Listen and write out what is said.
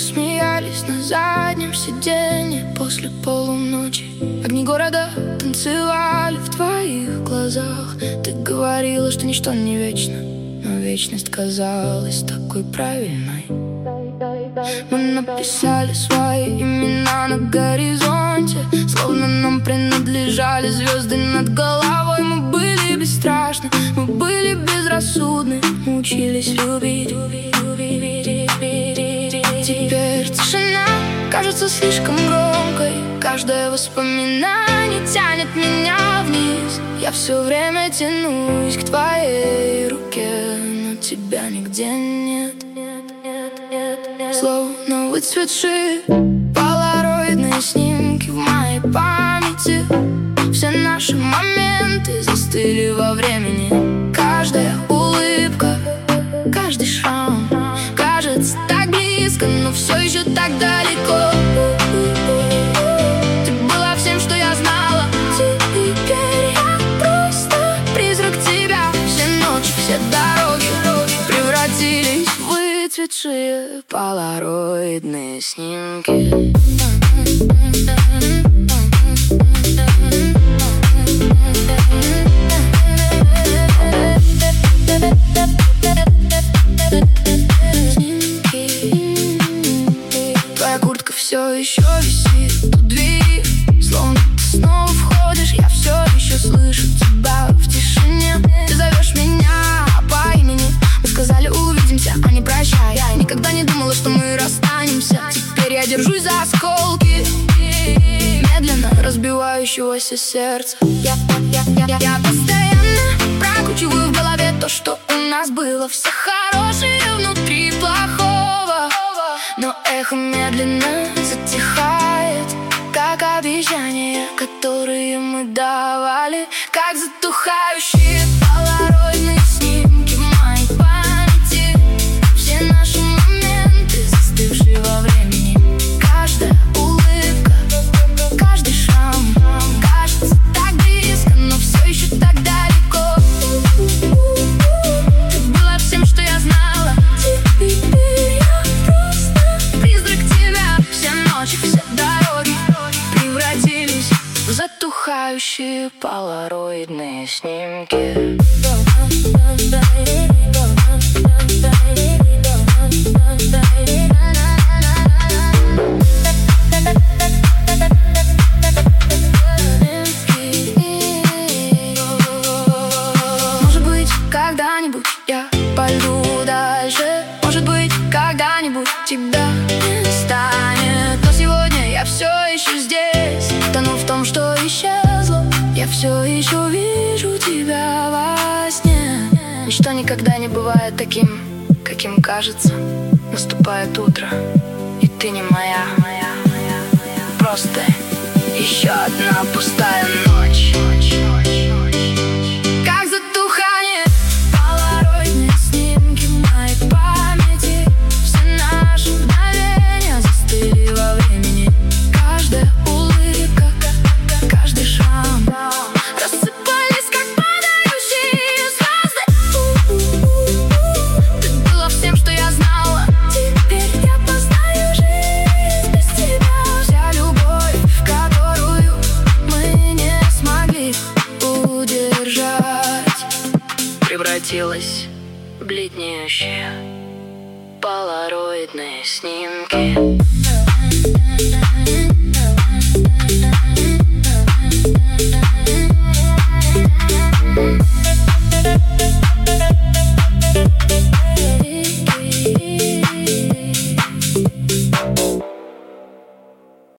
смеялись на заднем сиденье после полуночи. Огни города танцевали в твоих глазах. Ты говорила, что ничто не вечно, но вечность казалась такой правильной. Мы написали свои имена на горизонте, словно нам принадлежали звезды над головой. Мы были бесстрашны, мы были безрассудны, мы учились любить. Теперь тишина кажется слишком громкой. Каждое воспоминание тянет меня вниз. Я все время тянусь к твоей руке, но тебя нигде нет. Словно выцветшие полароидные снимки в моей памяти. Все наши моменты застыли во времени. Каждая улыбка, каждый шрам кажется так близко, но все еще так далеко. Ты была всем, что я знала. Теперь я просто призрак тебя. Все ночи, все дороги превратились в выцветшие полароидные снимки. Твоя куртка все еще висит у двери, словно ты снова входишь. Я все еще слышу тебя в тишине. Ты зовешь меня по имени. Мы сказали увидимся, а не прощай. Я никогда не думала, что мы расстанемся. Теперь я держусь за осколки медленно разбивающегося сердца. Я постоянно прокручиваю в голове то, что у нас было. Все хорошее внутри плохого, но эхо медленно затихает, как обещания, которые мы давали, как затухающие полароидные снимки в моей памяти. Все наши моменты, застывшие во времени. Каждая улыбка, каждый шрам кажется так близко, но все еще так далеко. Ты была всем, что я знала. Теперь я просто призрак тебя. Все ночи, все дороги превратились в затухающие полароидные снимки. Может быть, когда-нибудь я пойду дальше. Может быть, когда-нибудь тебя не станет. Но сегодня я все еще здесь, тону в том, что исчезло. Я все еще вижу тебя во сне. Ничто никогда не бывает таким, каким кажется. Наступает утро, и ты не моя. Просто еще одна пустая ночь. Как затухание полароидные снимки в моей памяти. Все наши мгновения застыли во времени. Каждая улыбка, каждый шрам рассыпались, как падающие звезды. Ты была всем, что я знала. Теперь я познаю жизнь без тебя. Вся любовь, которую мы не смогли удержать, превратилась в бледнеющие полароидные снимки.